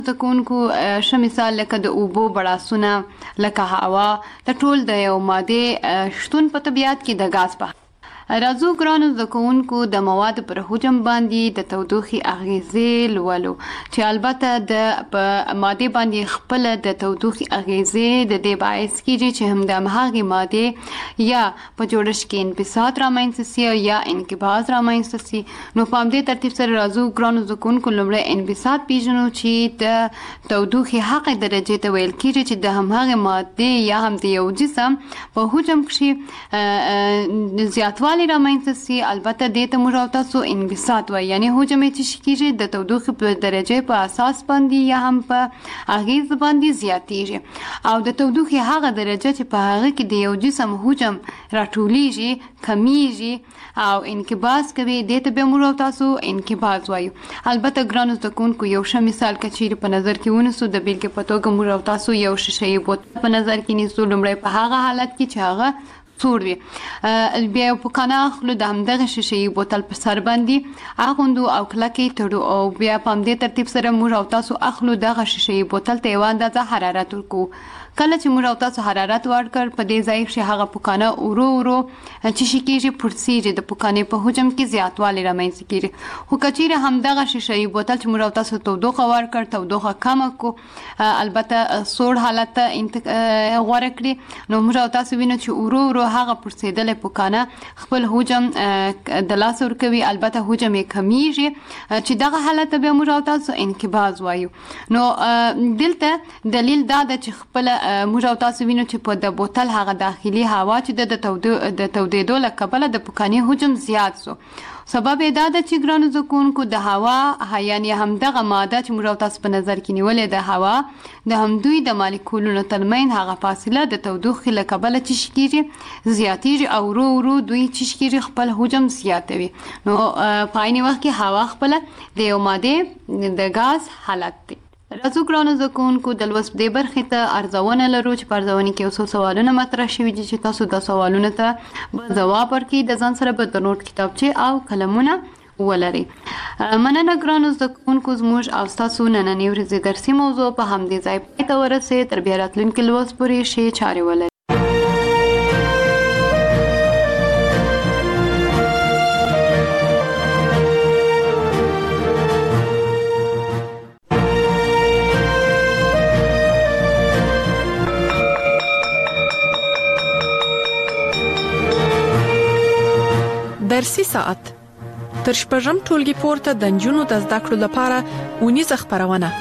تکونکو ښه مثال لکه د اوبو بړاسونه لکه هوا د ټول د یو ماده شتون په طبیعت کې د غاز په راځو ګرانو زده کوونکو د مواد پر حجم باندې د تودوخې اغیزې لولو چې البته د په ماده باندې خپل د تودوخې اغیزې د دې باعث کیږي چې هم د هغه ماده یا په جوړښت کې انبساط رامنځته شي یا انقباض رامنځته شي. نو په همدې ترتیب سره راځو ګرانو زده کوونکو لومړی انبساط پیژنو چې د تودوخې هغه درجه ته ویل کیږي چې د هغه ماده یا هم د یو جسم په حجم کې زیاتوالی رامنځته شي. البته دې ته موږ او تاسو انبساط وایي، یعنی حجم چې کیږي د تودوخې په درجه په اساس باندې یا هم په اغیز باندې زیاتیږي او د تودوخې هغه درجه چې په هغه کې د یو جسم حجم راټولیږي کمیږي او انقباض کوي دې ته به موږ او تاسو انقباض وایو. البته ګرانو زده کوونکو یو ښه مثال کچېرې په نظر کې ونیسو د بیلګې په توګه موږ او تاسو یو شیشې بوتل په نظر کې نیسو. لومړی په هغه حالت کې چې هغه سوړ وي بیا په کانه اخلو د همدغه شیشې بوتل په سر باندې اغوندو او کلکې تړو او بیا په همدې ترتیب سره موږ او تاسو اخلو دغه شیشې بوتل ته یو اندازه حرارت ورکو. کله چې موږ او تاسو حرارت ورکړ په دې ځای کې هغه پکانه ورو چې شي کېږي پړسیږي د پکانې په حجم کې زیاتوالی رامنځته کېږي. خو کچېرې همدغه شیشې بوتل چې موږ او تاسو تودوخه ورکړ تودوخه کمه کو البته سوړ حالت ته غوره کړي نو موږ او تاسو وینو چې ورو هغه پړسېدلې پکانه خپل حجم د لاس ورکوي. البته حجم یې کمیږي چې دغه حالت ته به موږ او تاسو انقباض وایو. نو دلته دلیل دا ده چې خپل موږ او تاسو وینو چې په د بوتل هغه داخلي هوا چې د تودېدو له کبله د پکانې حجم زیات شو. سبب یې دا ده چې ګرانو زده کوونکو د هوا یعنی همدغه ماده چې موږ او تاسو په نظر کې نیولې د هوا د همدوی د مالیکولونو ترمنځ هغه فاصله د تودوخې له کبله چې کېږي زیاتېږي او ورو دوی چې کېږي خپل حجم زیاتوي. نو په عین وخت کې هوا خپله د یو ماده د غاز حالت دی. راځو ګرانو زده کوونکو د لوست دې برخې ته ارزونه لرو چې په ارزونې کې یو څو سوالونه مطرح شوي دي چې تاسو د سوالونو ته به ځواب ورکړئ. د ځان سره به د نوټ کتابچې او قلمونه ولرئ. مننه ګرانو زده کوونکو زموږ او ستاسو نننۍ ورځې درسي موضوع په همدې ځای پای ته ورسېد. تر بیا راتلونکي لوست پورې ښې چارې ولرئ. درسي ساعت تر شپږم ټولګي پورته د نجونو د زده کړو لپاره ونیزه خبرونه.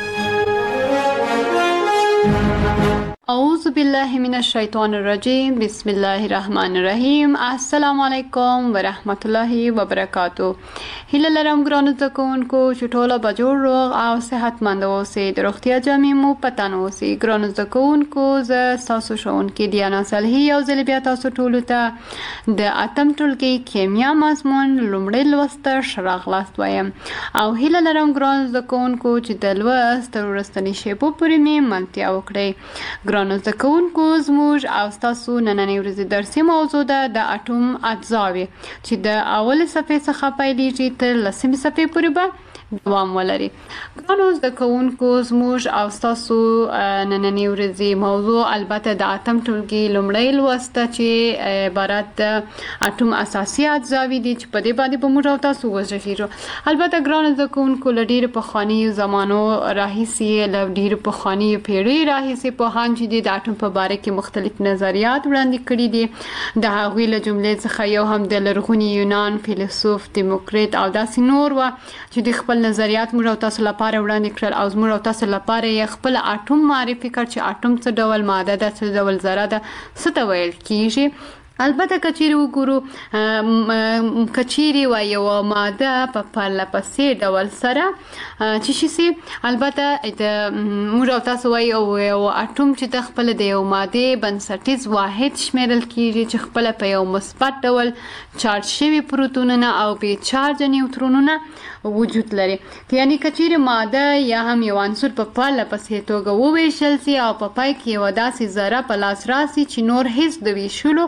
اعوذ بالله من الشیطان الرجیم بسم الله الرحمن الرحیم. السلام علیکم ورحمت الله وبرکاتو. هیله لرم ګرانو زده کوونکو چې ټول به جوړ روغ او صحتمند اوسئ. د روغتیا جامې مو په تن اوسئ. ګرانو زده کوونکو زه ستاسو ښوونکې دیانا صالحي یو ځل بیا تاسو ټولو ته د اتم ټولګي کیمیا مضمون لومړی لوست ته ښه راغلاست وایم او هیله لرم ګرانو زده کوونکو چې د لوست تر وروستنۍ شیبو پورې مې ملتیا وکړئ. ګرانو زده کوونکو زموږ او ستاسو نننۍ ورځې درسي موضوع ده د اټوم اجزاوې چې د اولې صفحې څخه پیلېږي تر لسمې صفحې پورې به دوام ولري. ګرانو زده کوونکو زموږ او ستاسو نننۍ ورځې موضوع البته د اتم ټولګي لومړی لوست چې عبارت د اټوم اساسي اجزاوې دي چې په دې باندې به موږ او تاسو وغږېږو. البته ګرانو زده کوونکو له ډېرو پخوانیو زمانو راهیسې له ډېرو پخوانیو پیړیو راهیسې پوهان چې دي د اټوم په باره کې مختلف نظریات وړاندې کړي دي. د هغوی له جملې څخه یو هم د لرغوني یونان فیلسوف دیموکریت او داسې نور وه چې د خپل نظریات موږ او تاسو لپاره وړاندې کړل او موږ او تاسو لپاره یې خپل اټوم معرفي کړ چې اټوم څه ډول ماده ده څه ډول ذره ده څه ته ویل کیږي. البته کچېرې وګورو کچېرې و یو ماده په پرله پسې ډول سره چې شي البته د موږ او تاسو وایو یو اټوم چې د خپل د یو ماده بنسټیز واحد شمیرل کیږي چې خپل په یو مثبت ډول چارج شوي پروتونونه او بې چارج نیوترونونه وجود لري. یعنی کچېرې ماده یا هم یو عنصر په پرله پسې توګه وویشل سي او په پای کې یو داسې ذره په لاس راسي چې نور هیڅ د ویشلو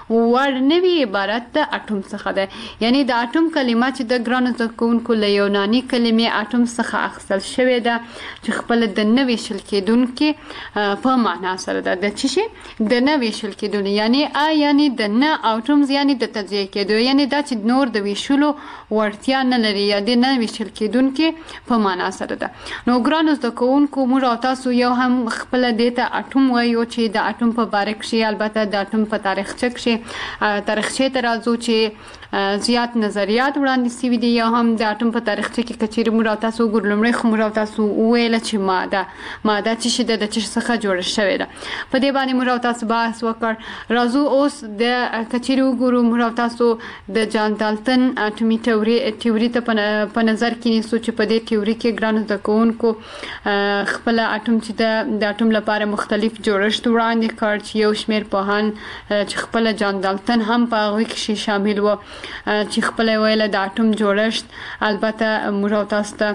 وړ نه وي عبارت د اټوم څخه ده یعنی د اټوم کلمه چې د ګرانو زده کوونکو له یوناني کلمې اټوم څخه اخیستل شوې ده چې خپل د نه ویشل کېدونکي په معنا سره ده د څه شي د نه ویشل کېدونکي یعنی د نه اټومز یعنی د تجزیه کېدو یعنی دا چې نور د ویشلو وړتیا نه لري یا د نه ویشل کېدونکي په معنا سره ده نو ګرانو زده کوونکو موږ او تاسو یو هم خپل دیتا اټوم وایو چې د اټوم په باره کې البته د اټوم په تاریخچه کې تاریخچه ته راځو چې زیات نظریات وړاندې شوي دي یا هم د اټوم په تاریخچه کې کچېرې موږ او تاسو ګورلمړی خو موږ او تاسو وویل چې ماده چې شي د څه څخه جوړه شوې ده په دې باندې موږ او تاسو بحث وکړ راځو اوس د کچېرې وګورو موږ او تاسو د جان دالټن اټومي تیوري ته په نظر کې نیسو چې په دې تیوري کې ګرانو زده کوونکو خپل اټوم چې د اټوم لپاره مختلف جوړښت وړاندې کړ چې یو شمېر پوهان چې خپل جان دالټن هم په هغوی کې شامل و چې خپل ویل د اټوم جوړښت البته موږ او تاسو ته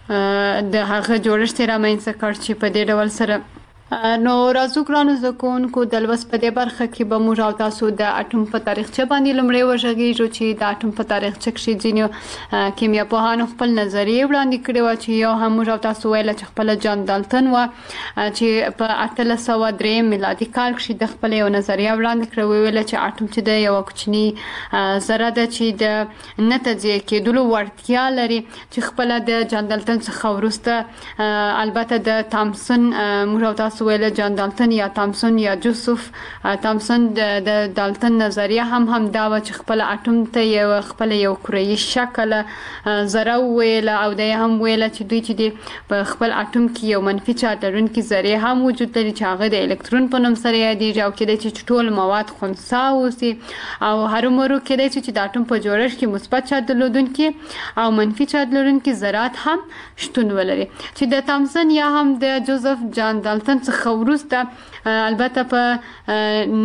د هغه جوړښت رامنځته کړ چې په دې ډول سره نو راځو ګرانو زده کوونکو د لوست په دې برخه کې به موږ او تاسو د اټوم په تاریخچه باندې لومړی وژغېږو چې د اټوم په تاریخچه کې ځینې کیمیا پوهانو خپل نظریې وړاندې کړې وه چې یو هم موږ او تاسو ویل چې خپل جان دالټن و چې په 1803 میلادي کال کې د خپل یو نظریه وړاندې کړې ویل چې اټوم چې د یو کوچني ذره ده چې د نه تجزیه کېدلو وړتیا لري چې خپل د جان دالټن څخه وروسته البته د تامسن موږ او تاسو ویل جان دالټن یا تامسن یا جوزف تامسن د دالټن نظریه هم دا و چې خپل اټوم ته یو خپل یو کروي شکل ذره ویل او د هم ویل چې دوی چې د په خپل اټوم کې یو منفي چارج لرونکي ذرې هم وجود لري چې هغه د الکترون په نوم سره یادېږي او کېدای چې ټول مواد خنثی اوسي او هرومرو کېدای چې د اټوم په جوړښت کې مثبت چارج درلودونکي او منفي چارج لرونکي ذرات هم شتون ولري چې د تامسن یا هم د جوزف جان دالټن څخه وروسته البته په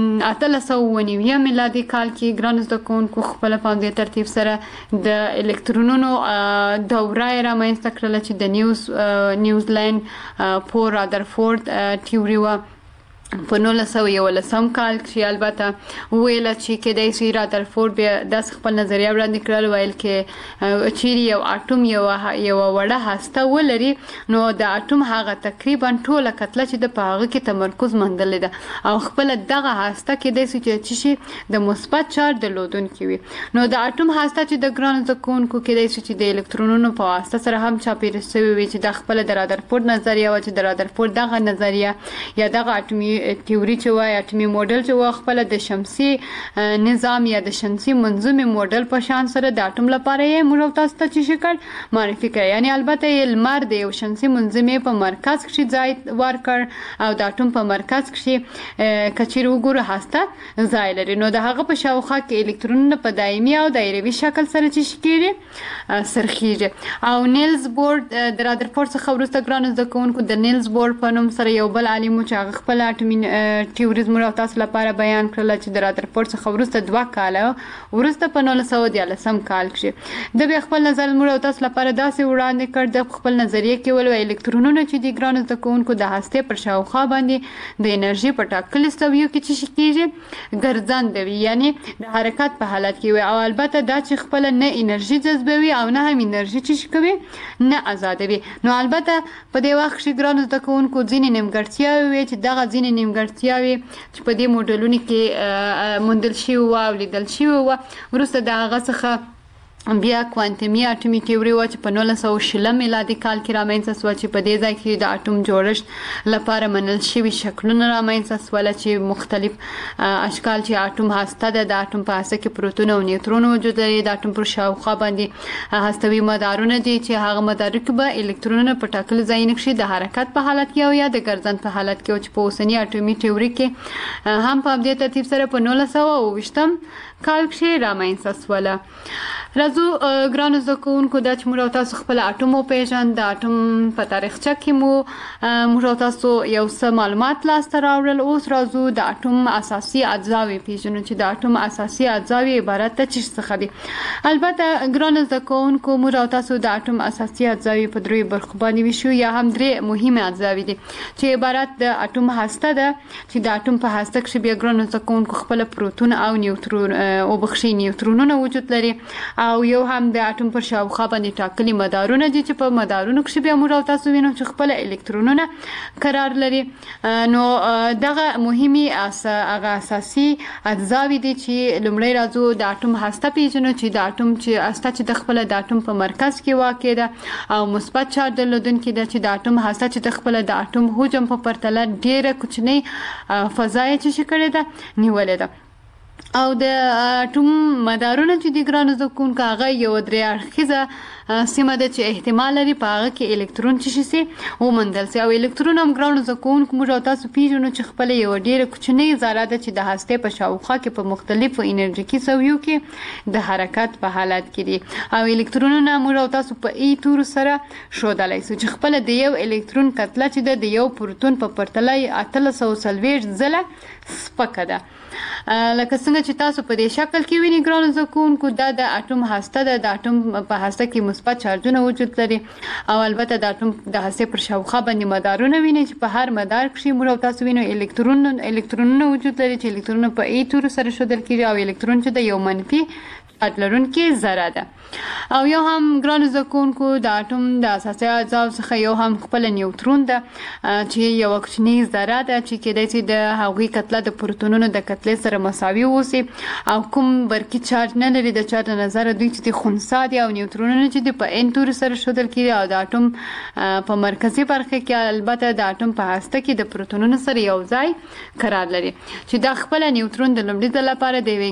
1890 میلادي کال کې ګرانو زده کوونکو خپل په همدې ترتیب سره د الکترونونو دوره یې رامنځته کړله چې د نیوزلینډ پور رادرفورد تیوري وه په 1911 کال کې البته ویل چې کېدای شي رادرفورد بیا داسې خپل نظریه وړاندې کړل ویل کې چیرې یو اټوم یو وړه هسته ولري نو د اټوم هغه تقریبا ټوله کتله چې د په هغه کې تمرکز موندلې ده او خپل دغه هسته کېدای شي چې شي د مثبت چارج درلودونکي وي نو د اټوم هسته چې د ګرانو زده کوونکو کېدای شي چې د الکترونونو په واسطه سره هم چاپېره شوې وي چې د خپل د رادرفورد نظریه و چې د رادرفورد دغه نظریه یا دغه اټومي تیوري چې وایي اټومي موډل چې و خپل د شمسي نظام یا د شمسي منظومي موډل په شان سره د اټوم لپاره یې موږ او تاسو ته چې شکل معرفي کړ یعنی البته لمر د یو شمسي منظومي په مرکز کې ځای ورکړ او د اټوم په مرکز کې کچېرې وګورو هسته ځای لري نو د هغه په شاوخوا کې الکترونونه په دایمي او دایروي شکل سره چې کېږي سرخیږي او نیلز بورډ د رادرفورد څخه وروسته ګرانو زده کوونکو د نیلز بورډ په نوم سره یو بل عالم چې هغه خپل اټومي تیوري موږ تاسو لپاره بیان کړل چې د رادرفورد څخه وروسته 2 کاله وروسته په 1913 کال کې د بیا خپل نظر موږ تاسو لپاره داسې وړاندې کړ د خپل نظریه کې ول الکترونونه چې د ګرانو زده کوونکو د هسته پر شاوخوا باندې د انرژي په ټاکل استویو کې چې کېږي ګرځندوي یعنی د حرکت په حالت کې وي او البته دا چې خپل نه انرژي جذبوي او نه هم انرژي چې کوي نه آزادوي نو البته په دې وخت کې ګرانو زده کوونکو ځینې نیمګړتیاوې وي چې دغه ځینې نیمګړتیاوې چې په دې موډلونو کې موندل شوي وه او لیدل شوي وه وروسته د هغه څخه بیا کوانتمي اټومي تیوري و چې په 1920 میلادي کال کې رامنځته شوه چې په دې ځای کې د اټوم جوړښت لپاره منل شوي شکلونه رامنځته شول چې مختلف اشکال چې اټوم هسته ده د اټوم په هسته کې پروتون او نیوترون وجود لري د اټوم پر شاوخوا باندې هستوي مدارونه دي چې هغه مدارونه کې به الکترونونه په ټاکلي ځایونو کې د حرکت په حالت کې او یا د ګرځند په حالت کې چې په اوسني اټومي تیوري کې هم په دې ترتیب سره په 1920 کال کې رامنځته شوله. راځو ګرانو زده کوونکو دا چې موږ تاسو خپل اټوم وپېژنو. د اټوم په تاریخچه کې موږ تاسو یو څه معلومات لاسته راوړل. اوس راځو د اټوم اساسي اجزاوې پیژنو چې د اټوم اساسي اجزاوې عبارت ته څه څخه دي. البته ګرانو زده کوونکو موږ تاسو د اټوم اساسي اجزاوې په درې برخو باندې ویشو یا هم درې مهمه اجزاوې دي چې عبارت د اټوم هسته ده چې د اټوم په هسته کې بیا ګرانو زده کوونکو خپل پروتون او نیوترون او بخښي نیوترونونه وجود لري او یو هم د اټوم پر شاوخوا باندې ټاکلي مدارونه دي چې په مدارونو کې بیا موږ تاسو وینو چې خپل الکترونونه قرار لري. نو دغه مهمي هغه اساسي اجزاوې دي چې لومړی راځو د اټوم هسته پیژنو چې د اټوم چې هسته چې د خپل د اټوم په مرکز کې واقع ده او مثبت چارج درلودونکې ده چې د اټوم هسته چې د خپل د اټوم حجم په پرتله ډیره کوچنۍ فضا یې چې کړې ده نیولې ده. او د اټوم مدارونه چې د ګرانو زده کوونکو هغه یو درې اړخیزه سیمه ده چې احتمال لري په هغه کې الکترون چې شي وموندل شي. او الکترون هم ګرانو زده کوونکو موږ تاسو پیژنو چې خپل یو ډیره کوچنۍ ذره ده چې د هستې په شاوخوا کې په مختلفو انرژیکي سویو کې د حرکت په حالت کې دي. او الکترونونه موږ تاسو په ای تور سره ښودلی شو چې خپل د یو الکترون کتله چې د یو پروتون په پرتله 840 ځله سپکه ده. لکه څنګه چې تاسو په دې شکل کې وینئ ګرانو زده کوونکو دا د اټوم هسته ده. د اټوم په هسته کې مثبت چارجونه وجود لري او البته د اټوم د هستې پر شاوخوا باندې مدارونه وینئ چې په هر مدار کې موږ تاسو وینو الکترونونه وجود لري چې الکترونونه په ای تور سره ښودل کېږي او الکترون چې د یو منفي چارج لرونکي ذره ده. او یو هم ګرانو زده کوونکو د اټوم د اساسي اجزاو څخه یو هم خپل نیوترون ده چې یو کوچنۍ ذره ده چې کېدای شي د هغوی کتله د پروتونونو د کتلې سره مساوي اوسي او کوم برقي چارج نه لري. د چا د نظر دوی چې د خنثی دي او نیوترونونه چې د په ان تور سره ښودل کېږي او د اټوم په مرکزي برخه کې البته د اټوم په هسته کې د پروتونونو سره یو ځای قرار لري چې دا خپل نیوترون د لومړي ځل لپاره د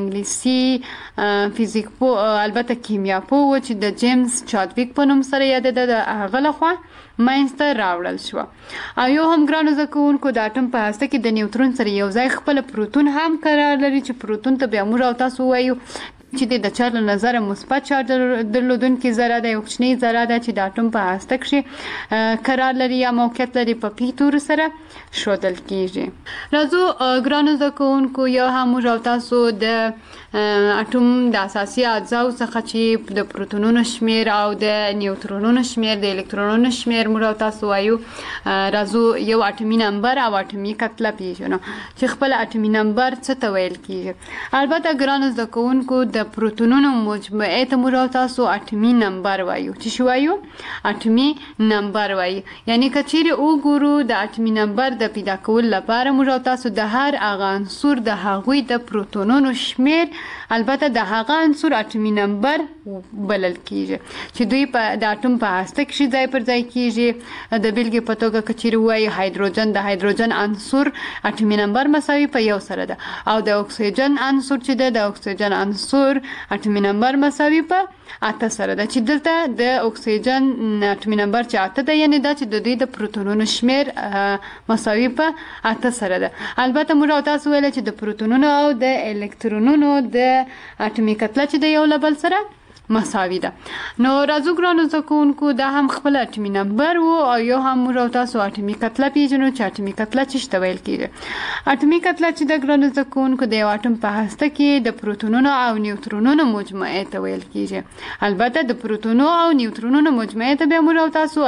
انګلیسي فزیک البته کیمیا پوه چې د جیمز چادویک په نوم سره یادېده د هغه لخوا منځته راوړل شوه. او یو هم ګرانو زده کوونکو د اټوم په هسته کې د نیوترون سره یو ځای خپل پروتون هم قرار لري چې پروتون ته بیا موږ او تاسو وایو چې د چا له نظره مثبت چارج درلودونکې ذره ده یو کوچنۍ ذره ده چې د اټوم په هسته کښې قرار لري یا موقعیت لري په پی تور سره ښودل کېږي. راځو ګرانو زده کوونکو یو هم موږ او تاسو د اټوم د اساسي اجزاو څخه چې د پروتونونو شمیر او د نیوترونونو شمیر د الکترونونو شمیر موږ او تاسو وایو. راځو یو اټومي نمبر او اټومي کتله پیژنو چې خپل اټومي نمبر څه ته ویل کېږي. البته ګرانو زده کوونکو د پروتونونو مجموعې ته موږ او تاسو اټومي نمبر وایو. چې شو وایو؟ اټومي نمبر وایو. یعنی که چیرې وګورو د اټومي نمبر د پیدا کولو لپاره موږ او تاسو د هر هغه عنصر د هغوی د پروتونونو شمیر البته د هغه عنصر اټومي نمبر بلل کېږي چې دوی په د اټوم په هسته کې ځای پر ځای کېږي. د بیلګې په توګه که چیرې ووایو هایدروجن د هایدروجن عنصر اټومي نمبر مساوي په 1 سره ده او د اکسیجن عنصر چې ده د اکسیجن عنصر اټومي نمبر مساوي په 8 سره ده چې دلته د اکسیجن اټومي نمبر چې 8 ده یعنی دا چې د دوی د پروتونونو شمیر مساوي په 8 سره ده. البته موږ تاسو ویل چې د پروتونونو او د الکترونونو د اټومي کتله چې د یو له بل سره مساوي ده. نو راځو ګرانو زده کوونکو دا هم خپل اټومي نمبر و او یو هم موږ تاسو اټومي کتله پیژنو چې اټومي کتله څه ته ویل کېږي. اټومي کتله چې د ګرانو زده کوونکو د یو اټوم په هسته کې د پروتونونو او نیوترونونو مجموعې ته ویل کېږي. البته د پروتونونو او نیوترونونو مجموعې ته بیا موږ تاسو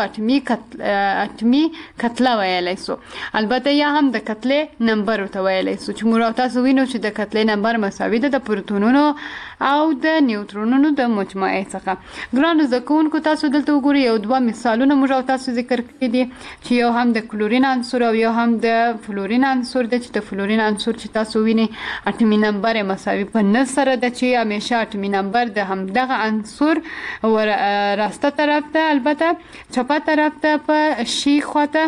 اټومي کتله ویلی سو. البته یا هم د کتلې نمبر ته ویلی سو چې موږ تاسو وینو چې د کتلې نمبر مساوي ده د پروتونونو او د نیوترونونو د مجموعې څخه. ګرانو زده کوونکو تاسو دلته وګورئ یو دوه مثالونه موږ تاسو ذکر کړي دي چې یو هم د کلورین عنصر او یو هم د فلورین عنصر ده چې د فلورین عنصر چې تاسو وینئ اټومي نمبر یې مساوي په 9 سره ده چې همیشه اټومي نمبر د همدغه عنصر راسته طرف ته البته چپه طرف ته په شي خواته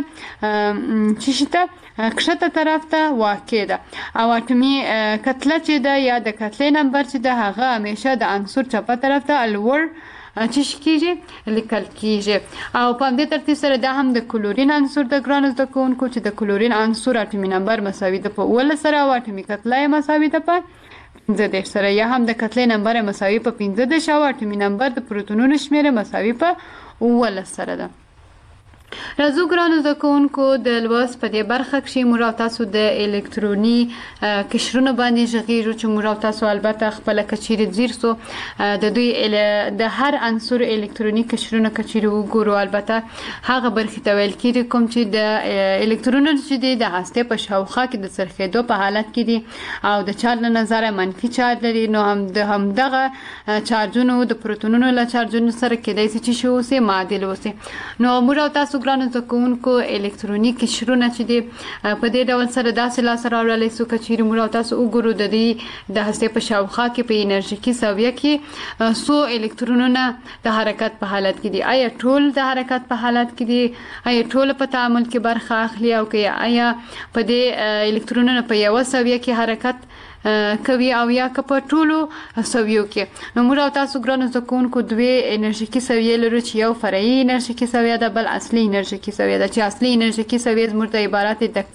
چې ته کښته طرف ته واقع ده او اټومي کتله چې ده یا د کتلې نمبر چې ده هغه همیشه د عنصر چپه طرف ته الور چې کېږي لیکل کېږي. او په همدې ترتیب سره دا هم د کلورین عنصر د ګرانو زده کوونکو چې د کلورین عنصر اټومي نمبر مساوي ده په 11 سره او اټومي کتله یې مساوي ده په 15 سره یا هم د کتلې نمبر مساوي په 15 او اټومي نمبر د پروتونونو شمیر مساوي په 19 سره ده. راځو ګرانو زده کوونکو د لوست په دې برخه کې موږ او تاسو د الکتروني قشرونو باندې غږیږو چې موږ او تاسو البته خپل کچيري زیر سو د دوی د هر عنصر الکتروني قشرونو کچيري وګورو. البته هغه برخه ته ویل کېږي کوم چې د الکترونونو چې د هسته په شاوخوا کې د څرخېدو په حالت کې دي او د چارج له نظره منفي چارج لري، نو هم دغه چارجونو د پروتونونو له چارجونو سره کېدای شي چې شو سي معادل وسی. نو موږ او تاسو ګرانو زده کوونکو الکتروني قشرونه چې دي په دې ډول سره داسې لاس راوړل شو چې موږ تاسو وګورو د دې د هسته په شاوخوا کې په انرژیکي سویه کې سو الکترونونه د حرکت په حالت کې دي. آیا ټول د حرکت په حالت کې دي؟ آیا ټول په تعامل کې برخه اخلي او کې آیا په دې الکترونونو په یو سویه کې حرکت کوي او یا په ټولو سویو کې؟ نو موږ تاسو ګرانو زده کوونکو دوی انرژیکي سویه لرو چې یو فرعي انرژیکي سویه ده، بل اصلي انرژیکي سویه ده چې اصلي انرژیکي سویه زموږ د عبارت د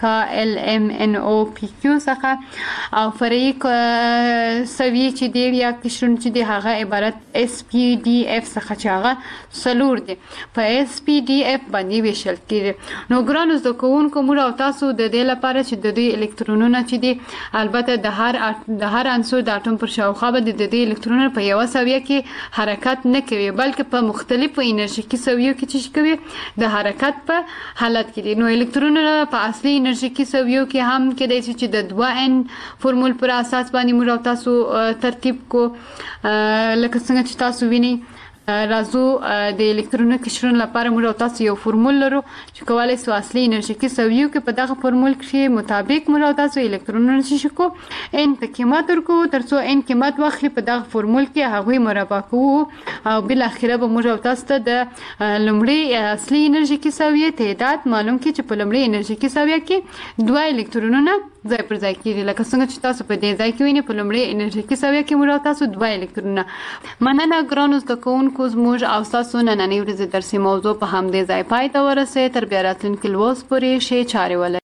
KLMNOPQ څخه او فرعي سویه چې دی یا قشرونه چې دی هغه عبارت SPDF څخه چې هغه سلور دی په SPDF باندې ویشل کېږي. نو ګرانو زده کوونکو موږ تاسو د دې لپاره چې د دوی الکترونونه چې دی البته د هر عنصر د اټوم پر شاوخوا باندې د دې الکترونونو په یو سویه کې حرکت نه کوي بلکې په مختلفو انرژیکي سویو کې چې کوي د حرکت په حالت کې دي. نو الکترونونه په اصلي انرژیکي سویو کې هم کېدای شي چې د 2n فورمول پر اساس باندې موږ تاسو ترتیب کو لکه څنګه چې تاسو وینئ. راځو د الکتروني قشرونو لپاره موږ تاسو یو فورمول لرو چې کولای شو اصلي انرژیکي سویو کې په دغه فورمول کې مطابق موږ تاسو الکترونونه شیشو ان په قیمت ورکو ترڅو ان قیمت واخلي په دغه فورمول کې هغه مربع کوو او بل اخره به موږ تاسو ته د لومړی اصلي انرژیکي سویه تعداد معلوم کړي چې په لومړی انرژیکي سویه کې دوه الکترونونه ځای پر ځای کېږي لکه څنګه چې تاسو په دې ځای کې وینئ په لومړی انرژیکي سویه کې موږ تاسو دوه الکترونونه. مننه ګرانو زده کوونکو زموږ او تاسو نننۍ ورځې درسي موضوع په همدې ځای پای ته ورسېد. تر بیا راتلونکي لوست پورې ښې چارې ولرئ.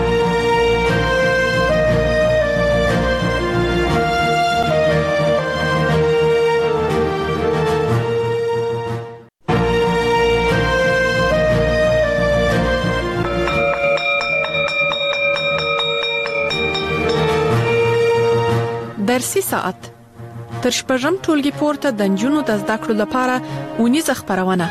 درسي ساعت تر شپږم ټولګي پورته د نجونو د زده کړو لپاره اونیزه خبرونه.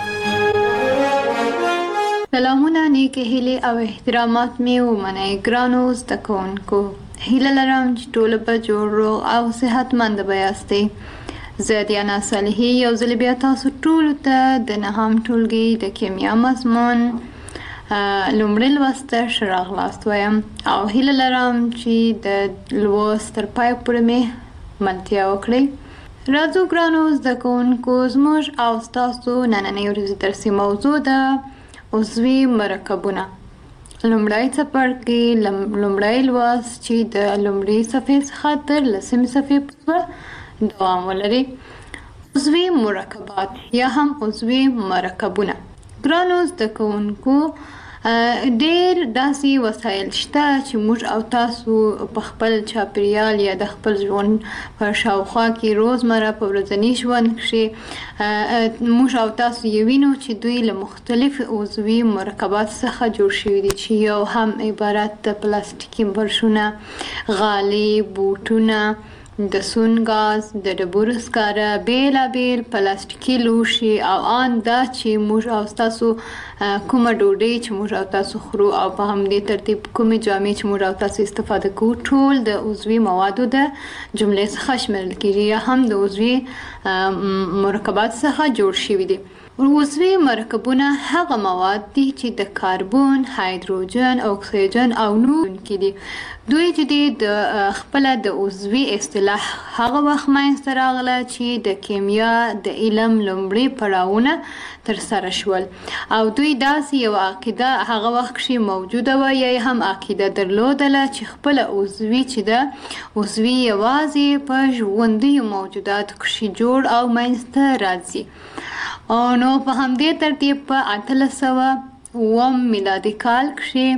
سلامونه، نیکه هیله او احترامات می ومنئ ګرانو زده کوونکو. هیله لرم چې ټول به جوړ روغ او صحتمند به یاستئ. زه دیانا صالحي یو ځل بیا تاسو ټول ته د نهم ټولګي د کیمیا مضمون لومړی لوست ته ښه راغلاست وایم او هیله لرم چې د لوست تر پای پورې مې ملتیا وکړئ. راځو ګرانو زده کوونکو زموږ او ستاسو نننۍ ورځې درسي موضوع ده عضوي مرکبونه. لومړی څپرکی لومړی لوست چې د لومړۍ صفحې څخه تر لسمې صفحې پورې دوام ولري. عضوي مرکبات یا هم عضوي مرکبونه. ګرانو زده کوونکو ډېر داسې وسایل شته چې موږ او تاسو په خپل چاپیریال یا د خپل ژوند په شاوخوا کې روزمره په ورځني ژوند کې موږ او تاسو یې وینو چې دوی له مختلفو عضوي مرکبات څخه جوړ شوي دي چې یو هم عبارت د پلاستیکي برشونه، غالۍ، بوټونه، د سون غاز، د ډبرو سکاره، بیلابیل پلاستیکي لوښي او ان دا چې موږ او تاسو کومه ډوډۍ چې موږ او تاسو خورو او په همدې ترتیب کومې جامې چې موږ او تاسو استفاده کوو ټول د عضوي موادو د جملې څخه شمیرل کېږي یا هم د عضوي مرکبات څخه جوړ شوي دي. عضوي مرکبونه هغه مواد دي چې د کاربن، هایدروجن، اکسیجن او نور کې دي. دوی چې د خپل د عضوي اصطلاح هغه وخت منځته راغله چې د کیمیا د علم لومړی پړاوونه ترسره شول او دوی داسې یو عقیده هغه وخت کې موجوده وه یا هم عقیده درلودله چې خپل عضوي چې ده عضوي یوازې په ژوندیو موجوداتو کې جوړ او منځته راځي. نو په همدې ترتیب په 1800 میلادي کال کې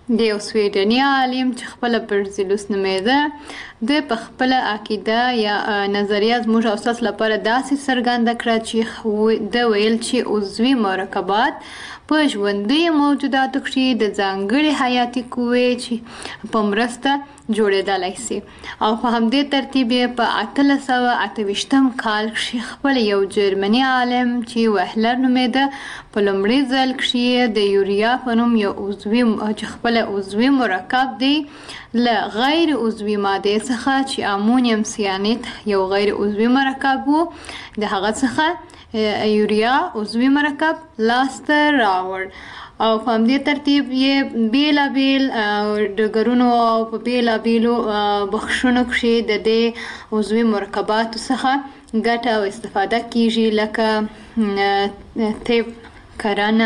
د یو سویډني عالم چې خپله برزیلوس نومېده د په خپله عقیده یا نظریه زموږ او ستاسو لپاره داسې څرګنده کړه چې د ویل چې عضوي مرکبات په ژوندیو موجوداتو کښې د ځانګړې حیاتي قوې چې په مرسته جوړېدلی سي او په همدې ترتیب یې په 1828 کال کښې خپل یو جرمني عالم چې وهلر نومېده په لومړي ځل کښې د یوریا په نوم یو عضوي چې خپله عضوي مرکب دی له غیر عضوي مادې څخه چې امونیم سیانید یو غیر عضوي مرکب و د هغه څخه یوریا عضوي مرکب لاسته راوړ او په همدې ترتیب یې بیلابیل ډګرونو او په بیلابیلو بخشونو کښې د دې عضوي مرکباتو څخه ګټه او استفاده کیږي لکه طب، کرنه،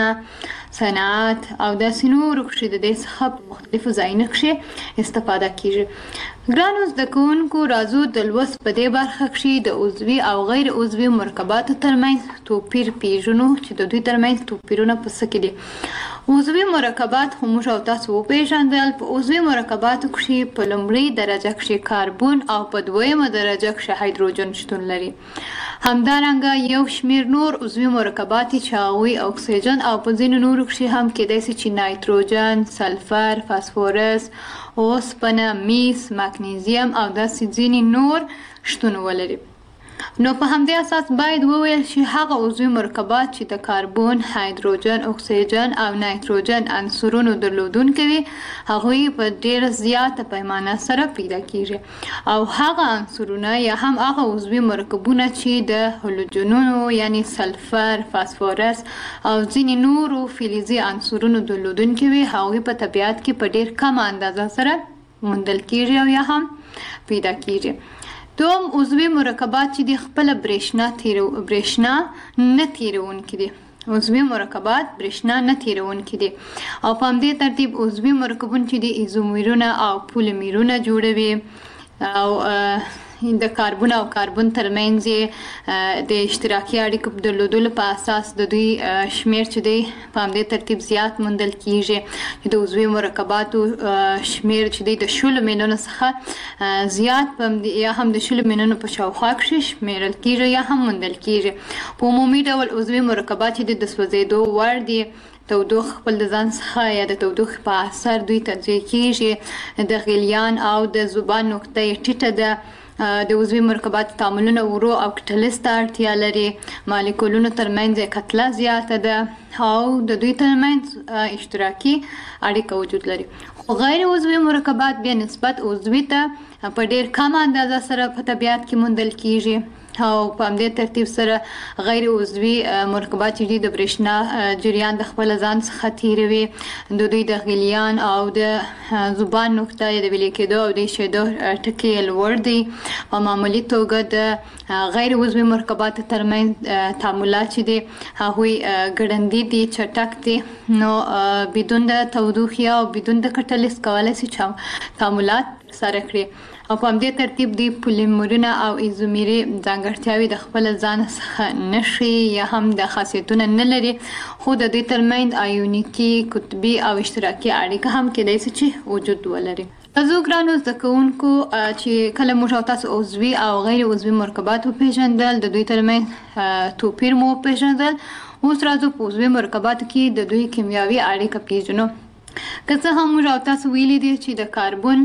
صنعت او داسې نورو کښې د دې څخه په مختلفو ځایونو کښې استفاده کیږي. ګرانو زده کوونکو راځو د لوست په دې برخه کښې د عضوي او غیر عضوي مرکباتو ترمنځ توپیر پیژنو چې د دوی ترمنځ توپیرونه په څه کې دي. عضوي مرکبات خو موږ او تاسو وپېژندل. په عضوي مرکباتو کښې په لومړۍ درجه کښې کاربون او په دویمه درجه کښې هایدروجن شتون لري. همدارنګه یو شمېر نور عضوي مرکبات چې هغوی اکسیجن او په ځینو نورو کښې هم کېدای سي چې نایتروجن، سلفر، فاسفورس، اوسپنه، میس، مګنیزیم او داسې ځینې نور شتون ولري. نو په همدې اساس باید وویل شي هغه عضوي مرکبات چې د کاربون، هایدروجن، اکسیجن او نایتروجن عنصرونو درلودونکي وي هغوی په ډېره زیاته پیمانه سره پیدا کیږي او هغه عنصرونه یا هم هغه عضوي مرکبونه چې د هلوجنونو یعنی سلفر، فاسفورس او ځینې نورو فلزي عنصرونو درلودونکي وي هغوی په طبیعت کې په ډېر کم اندازه سره موندل کیږي او یا هم پیدا کیږي. دوم عضوي مرکبات چې د خپله برېښنا نه تیروونکي دي. عضوي مرکبات برېښنا نه تیروونکي دي او په همدې ترتیب عضوي مرکبونه چې د ایزومرونه او پولیمرونه جوړوي او د کاربون او کاربون ترمنځ د اشتراکي اړیکو درلودلو په اساس د دوی شمیر چې دی په همدې ترتیب زیات موندل کیږي چې د عضوي مرکباتو شمیر چې دی د 10 میلیونو څخه زیات یا هم د 10 میلیونو په شاوخوا کښې شمیرل کیږي یا هم موندل کیږي. په عمومي ډول عضوي مرکبات چې د سوځېدو وړ دي تودوخه خپل د ځان څخه یا د تودوخې په اثر دوی تجزیه کیږي. د غلیان او د ذوبان نقطه یې ټیټه ده. د عضوي مرکباتو تعاملونه ورو او کټلیز ته اړتیا لري. مالیکولونو ترمنځ یې کتله زیاته ده او د دوی ترمنځ اشتراکي اړیکه وجود لري. خو غیر عضوي مرکبات بیا نسبت عضوي ته په ډېر کم اندازه سره په طبیعت کې موندل کیږي او په همدې ترتیب سره غیر عضوي مرکبات چې د برېښنا جریان د خپل ځان څخه تیروي. د دوی د غلیان او د ذوبان نقطه د ویلې کېدو او د ایشېدو ټکي لوړ دي. په معمولي توګه د غیر عضوي مرکباتو ترمنځ تعاملات چې دي هغوی ګړندي دي، چټک دي. نو بدون د تودوخې او بدون د کټلیز کولی شي تعاملات سره کړي او په همدې ترتیب دی پولیمرونه او ایزومري ځانګړتیاوې د خپل ځان څخه نشي یا هم د خاصیتونه نه لري خو د دوی ترمنځ آیونیکي، قطبي او اشتراکي اړیکه هم کېدای شي چې وجود ولري. زه ګرانو زده کوونکو چې کله موږ او تاسو عضوي او غیر عضوي مرکبات وپېژندل، د دوی ترمنځ توپیر مو وپېژندل، اوس راځو په عضوي مرکباتو کې د دوی کیمیاوي اړیکه پېژنو. که څه هم موږ او تاسو ویلي دي چې د کاربون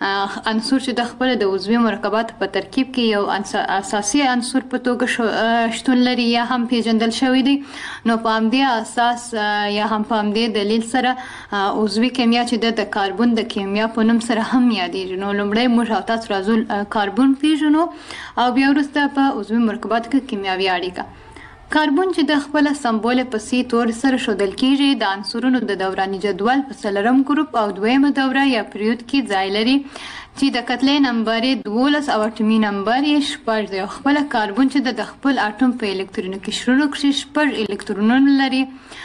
عنصر چې د خپل د عضوي مرکباتو په ترکیب کې یو اساسي عنصر په توګه شتون لري یا هم پیژندل شوی دی، نو په همدې اساس یا هم په همدې دلیل سره عضوي کیمیا چې د کاربون د کیمیا په نوم سره هم یادېږي. نو لومړی موږ او تاسو راځو کاربون پیژنو او بیا وروسته په عضوي مرکباتو کې کیمیاوي اړیکه. کاربون چې د خپل سمبول په سی تور سره ښودل کیږي د عنصرونو د دوراني جدول په 4م ګروپ او دویمه دوره یا پریود کې ځای لري چې د کتلې نمبر 12 او اټومي نمبر 6 دی. خپل کاربون چې د خپل اټوم په الکترونو کې شروع کړي 6 الکترونونه لري،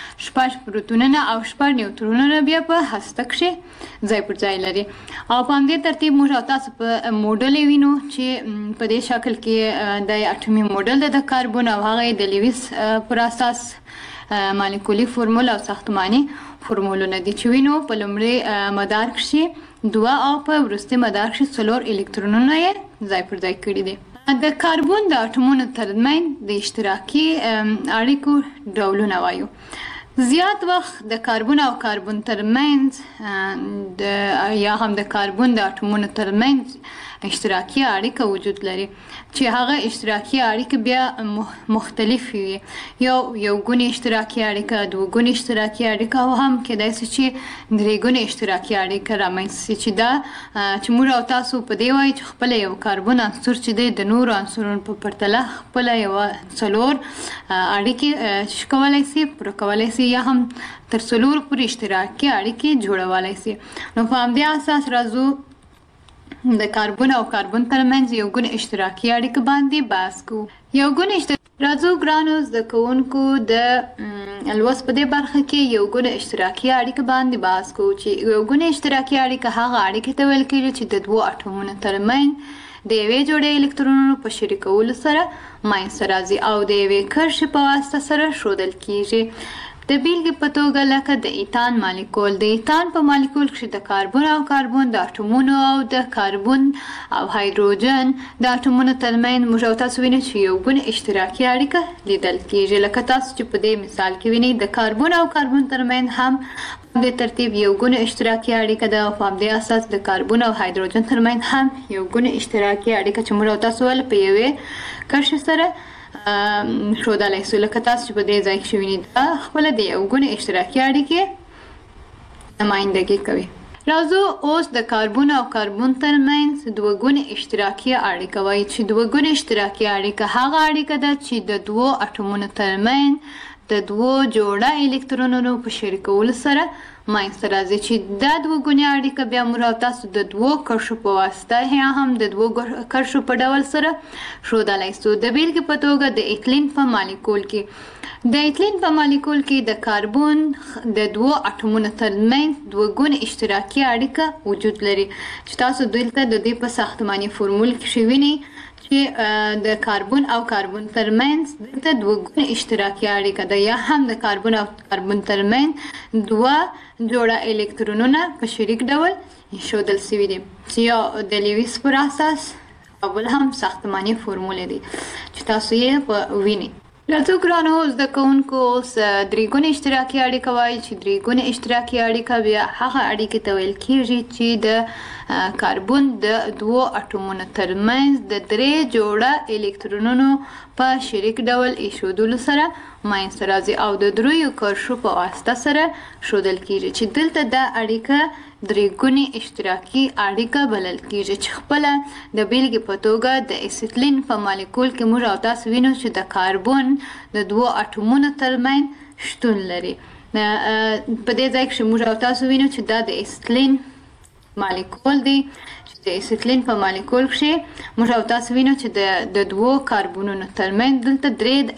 6 پروتونونه او 6 نیوټرونونه بیا په هسته کې ځای پر ځای لري. او په همدې ترتیب موږ تاسو په موډل وینو چې په دې شکل کې د اټومي موډل د کاربون او هغه د لیویس پر اساس مالیکولي فرمول او ساختماني فورمولونه دي چې وینو په لومړي مدار کې 2 او په وروستي مدار کې 4 الکترونونه یې ځای پر ځای کړي دي. د کاربن د اټومونو ترمنځ د اشتراکي اړیکو ډولونه وایو. زیات وخت د کاربن او کاربن ترمنځ یا هم د کاربن د اټومونو ترمنځ اشتراکي اړیکه وجود لري چې هغه اشتراکي اړیکه بیا مختلف وي. یو ګونی اشتراکي اړیکه، دوه ګونی اشتراکي اړیکه او هم کېدای شي چې درې ګونی اشتراکي اړیکه رامنځته شي چې دا چې موږ او تاسو په دې وایو چې خپل یو کاربن عنصر چې دی د نورو عنصرونو په پرتله خپل یو 4 اړیکې کولی شي پوره کولی شي یا هم تر 4 پورې اشتراکي اړیکې جوړولی شي. نو په همدې اساس راځو د کاربن او کاربن ترمنځ یو ګون اشتراکي اړیکه باندې بحث کوو. یو ګون راځو ګرانو زده کوونکو د لوست په دې برخه کې یو ګون اشتراکي اړیکه باندې بحث کوو چې یو ګون اشتراکي اړیکه هغه اړیکه ته ویل کېږي چې د دوو اټومونو ترمنځ د یوې جوړې الکترونونو په شریکولو سره منځته راځي او د یوې کرښې په واسطه سره ښودل کېږي. د بیلګې په توګه لکه د ایتان مالیکول. د ایتان په مالیکول کې د کاربن او کاربن د اټومونو او د کاربن او هایدروجن د اټومونو ترمنځ موږ او تاسو وینئ چې یو ګون اشتراکي اړیکه لیدل کېږي. لکه تاسو چې په دې مثال کې وینئ د کاربن او کاربن ترمنځ هم د ترتیب یو ګون اشتراکي اړیکه ده او په همدې اساس د کاربن او هایدروجن ترمنځ هم یو ګون اشتراکي اړیکه چې موږ او تاسو ول په یوې کرښې سره ښودلی شو. لکه تاسو چې په دې ځای کې وینئ دا خپله د یو ګونې اشتراکي اړیکې نمایندګي کوي. راځو اوس د کاربن او کاربن ترمنځ دوه ګونې اشتراکي اړیکه وایي چې دوه ګونې اشتراکي اړیکه هغه اړیکه ده چې د دوو اټومونو ترمنځ د دوو جوړه الکترونونو په شریکولو سره منځته راځي چې دا دوه ګونې اړیکه بیا موږ او تاسو د دوو کرښو په واسطه یا هم د دوو کرښو په ډول سره ښودلی شو. د بیلګې په توګه د ایتلین په مالیکول کې د ایتلین په مالیکول کې د کاربن د دوو اټومونو ترمنځ دوه ګونې اشتراکي اړیکه وجود لري چې تاسو دلته د دې په ساختماني فورمول کې وینئ چې د کاربن او کاربن ترمنځ دلته دوه ګونې اشتراکي اړیکه ده یا هم د کاربن او کاربن ترمنځ دوه جوړه الکترونونه په شریک ډول ایښودل شوي دي چې یو د لیویس پر اساس او بل هم ساختماني فورمول دي چې تاسو یې وینئ. راځو ګرانو زده کوونکو اوس درې ګونې اشتراکي اړیکه وایي چې درې ګونې اشتراکي اړیکه بیا هغه اړیکې ته ویل کېږي چې د کاربن د دوو اټومونو ترمنځ د 3 جوړه الکترونونو په شریک ډول ایښودلو سره منځته راځي او د 3 کرښو په واسطه سره ښودل کېږي چې دلته دا اړیکه درې ګونې اشتراکي اړیکه بلل کېږي چې خپله د بیلګې په توګه د اسیتلین په مالیکول کې موږ او تاسو وینو چې د کاربن د دوو اټومونو ترمنځ شتون لري. په دې ځای کې موږ او تاسو وینو چې دا د اسیتلین مالیکول دی چې د اسیتلین په مالیکول کې موږ او تاسو وینو چې د دوو کاربنونو ترمنځ دلته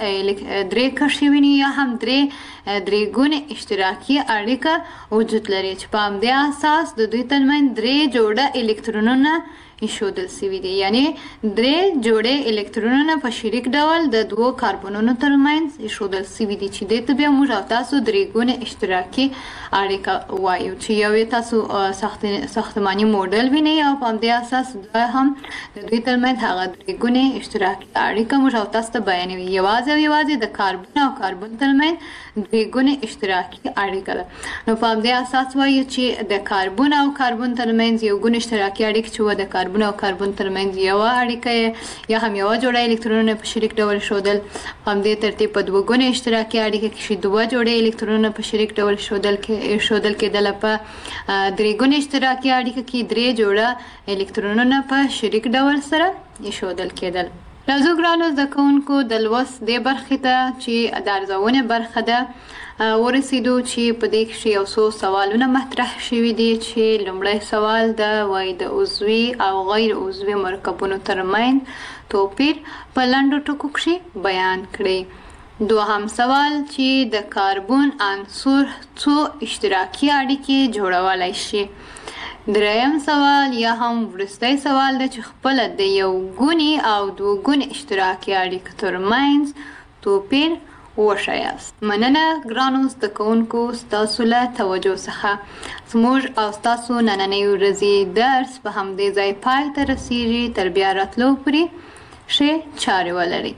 درې کرښې ویني یا هم درې ګونې اشتراکي اړیکه وجود لري چې په همدې اساس د دوی ترمنځ 3 جوړه الکترونونه ایښودل شوي دي یعنی 3 جوړې الکترونونه په شریک ډول د دوو کاربنونو ترمنځ ایښودل شوي دي چې دې ته بیا موږ او تاسو 3 ګونې اشتراکي اړیکه وایو چې یو تاسو ساختماني موډل وینئ او په همدې اساس دا هم د دوی ترمنځ هغه 3 ګونې اشتراکي اړیکه موږ او تاسو ته بیانوي. یوازې د کاربن او کاربن ترمنځ 3 ګونې اشتراکي اړیکه ده. نو په همدې اساس وایو چې د کاربن او کاربن ترمنځ یو ګون اشتراکي اړیکه چې د کاربن او کاربن ترمنځ یو اړیکه یا هم یو جوړه الکترونونه په شریک ډول ښودل. په همدې ترتیب په 2 ګونې اشتراکي اړیکه کې 2 جوړې الکترونونه په شریک ډول ښودل کېدل. په 3 ګونې اشتراکي اړیکه کې 3 جوړه الکترونونه په شریک ډول سره ایښودل کېدل. راځو ګرانو زده کوونکو د لوست دې برخې ته چې د ارزونې برخه ده ورسېدو چې په دې کې یو څو سوالونه مطرح شوي دي چې لومړی سوال ده وایي د عضوي او غیر عضوي مرکبونو ترمنځ توپیر په لنډو ټکو کې بیان کړئ. دوهم سوال چې د کاربن عنصر څو اشتراکي اړیکې جوړولی شي. دریم سوال یا هم وروستی سوال ده چې خپله د یو ګونې او 2 ګونې اشتراکي اړیکو ترمنځ توپیر وښیاست. مننه ګرانو زده کوونکو ستاسو له توجه څخه. زموږ او ستاسو نننۍ ورځې درس په همدې ځای پای ته رسیږي. تر بیا راتلو پورې ښې چارې ولرئ.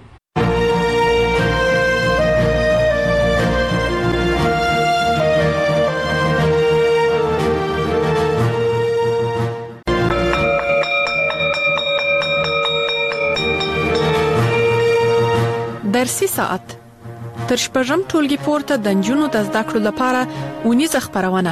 درسي ساعت تر شپږم ټولګي پورته د نجونو د زده کړو لپاره اونیزه خپرونه.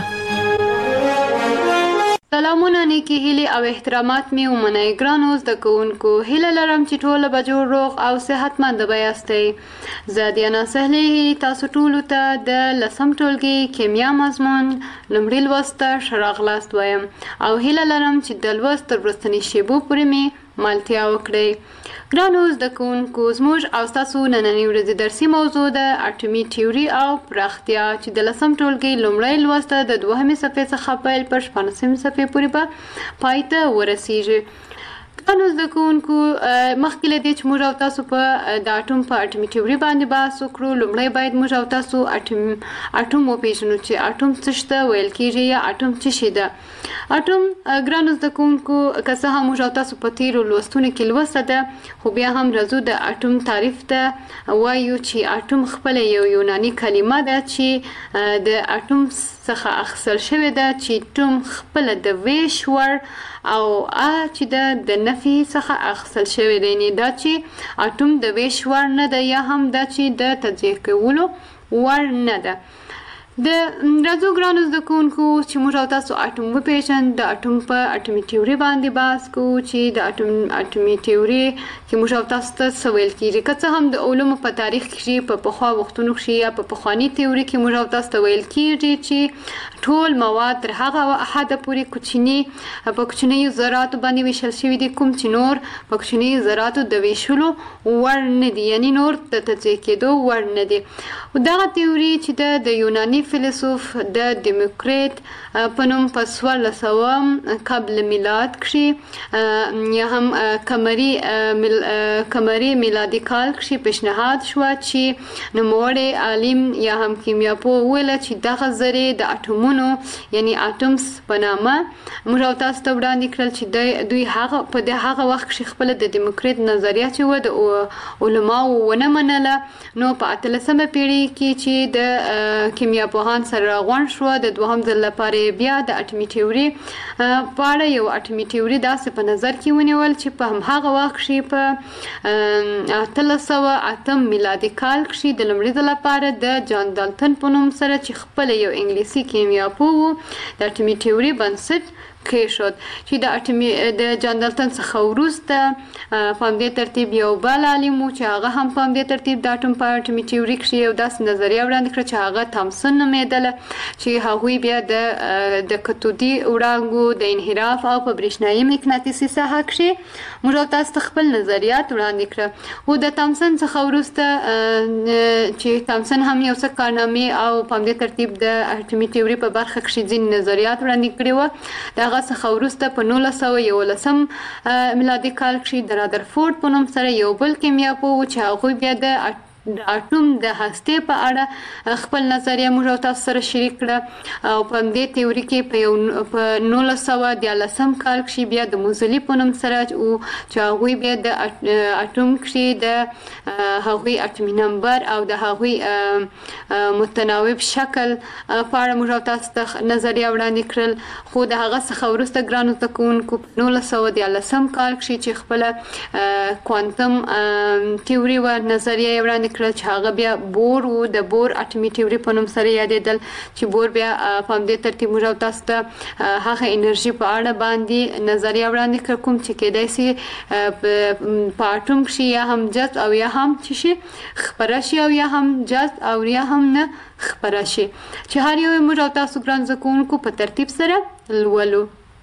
سلامونه، نیکی هیلې او احترامات مې ومنئ. ګرانو زده کوونکو، هیله لرم چې ټول به جوړ روغ او صحتمند به یاستئ. زه دیانا سهلي تاسو ټولو ته د 10م ټولګي کیمیا مضمون لومړي لوست ته ښه راغلاست وایم او هیله لرم چې د لوست تر وروستنۍ شیبو پورې مې ملتیا وکړئ. ګرانو زده کوونکو، زموږ او ستاسو نننۍ ورځې درسي موضوع د اټومي تیوري او پراختیا چې د 10م ټولګي لومړی لوست د 2مې صفحې څخه پیل پر 14مې صفحې پورې به پای ته ورسیږي. ګرانو زده کوونکو، مخکې له دې چې موږ او تاسو په د اټوم په اټومي تیوري باندې بحث وکړو، لومړی باید موږ او تاسو اټوم وپېژنو چې اټوم څه شي ته ویل کېږي یا اټوم څه شي ده. اټوم ګرانو زده کوونکو، که څه هم موږ او تاسو په تیرو لوستونو کې لوسته ده، خو بیا هم راځو د اټوم تعریف ته وایو چې اټوم خپله یو یوناني کلمه ده چې د اټوم څخه اخیستل شوې ده، چې ټوم خپله د ویش وړ او چې د نفي څخه اخیستل شوی دی. یعنې دا چې اټوم د ویش وړ نه ده یا هم دا چې د تجزیه کولو وړ نه ده. د راځو ګرانو زده کوونکو چې موږ او تاسو اټوم وپېژنو. د اټوم په اټومي تیوري باندې بحث کوو چې د اټومي تیوري کې موږ او تاسو ته څه ویل کېږي. که څه هم د علومو په تاریخ کې په پخوا وختونو کې یا په پخواني تیوري کې موږ او تاسو ته ویل کېږي چې ټول مواد تر هغه حده پورې په کوچنیو ذراتو باندې ویشل شوي دي کوم چې نور په کوچنیو ذراتو د ویشلو وړ نه دي، یعنې نور د تجزیه کېدو وړ نه دي. دغه تیوري چې د یوناني فیلسوف د دیموکریت په نوم په 1400 قبل میلاد کې یا هم قمري میلادي کال کې پیشنهاد شو چې نوموړی عالم یا هم کیمیاپوه وویل چې دغه ذرې د اټومونو یعنی اټومز په نامه موږ او تاسو ته وړاندې کړل چې دوی په هغه وخت کې خپل د دیموکریت نظریه چې و د علماو ونه منله. نو په 18مه پیړۍ کې چې د کیمیا پوهان سره غونډ شو، د دوهم ځل لپاره بیا د اټومي تیوري په اړه یو اټومي تیوري داسې په نظر کې ونیول چې په هماغه وخت کې په 1808 میلادي کال کې د لومړي ځل لپاره د جان دالټن په نوم سره چې خپل یو انګلیسي کیمیاپوه و د اټومي تیوري بنسټ کېښود. چې د جان دالټن څخه وروسته په همدې ترتیب یو بل عالم و چې هغه هم په همدې ترتیب د اټوم په اټومي تیوري کې یو داسې نظریه وړاندې کړه چې هغه تامسن نومېدله، چې هغوی بیا د کتودي وړانګو د انحراف او په برېښنایي مقناطیسي ساحه کې موږ او تاسو ته خپل نظریات وړاندې کړه. او د تامسن څخه وروسته چې تامسن هم یو څه کارنامې او په همدې ترتیب د اټومي تیوري په برخه کې ځینې نظریات وړاندې کړي وو. هغه څخه وروسته په 1911 میلادي کال کې د رادرفورد په نوم سره یو بل کیمیاپوه و چې هغوی بیا د اټوم د هستې په اړه خپل نظریه موږ او تاسو سره شریک کړه. او په همدې تیوري کې په 1913 کال کې بیا د موزلي په نوم سره چې هغوی بیا د اټوم کې د هغوی اټومي نمبر او د هغوی متناوب شکل په اړه موږ او تاسو ته نظریه وړاندې کړل. خو د هغه څخه وروسته ګرانو زده کوونکو په 1913 کال کې چې خپله کوانتم تیوري و نظریه وړاندې کړل چې هغه بیا بور و د بور اټومي تیوري په نوم سره یادېدل، چې بور بیا په همدې ترتیب موږ او تاسو ته هغه انرژي په اړه باندې نظریه وړاندې کړ کوم چې کېدای شي په اټوم کې یا هم جذب او یا هم چې شي خپره شي او یا هم جذب او یا هم نه خپره شي، چې هر یو موږ او تاسو ګران زده کوونکو په ترتیب سره لولو.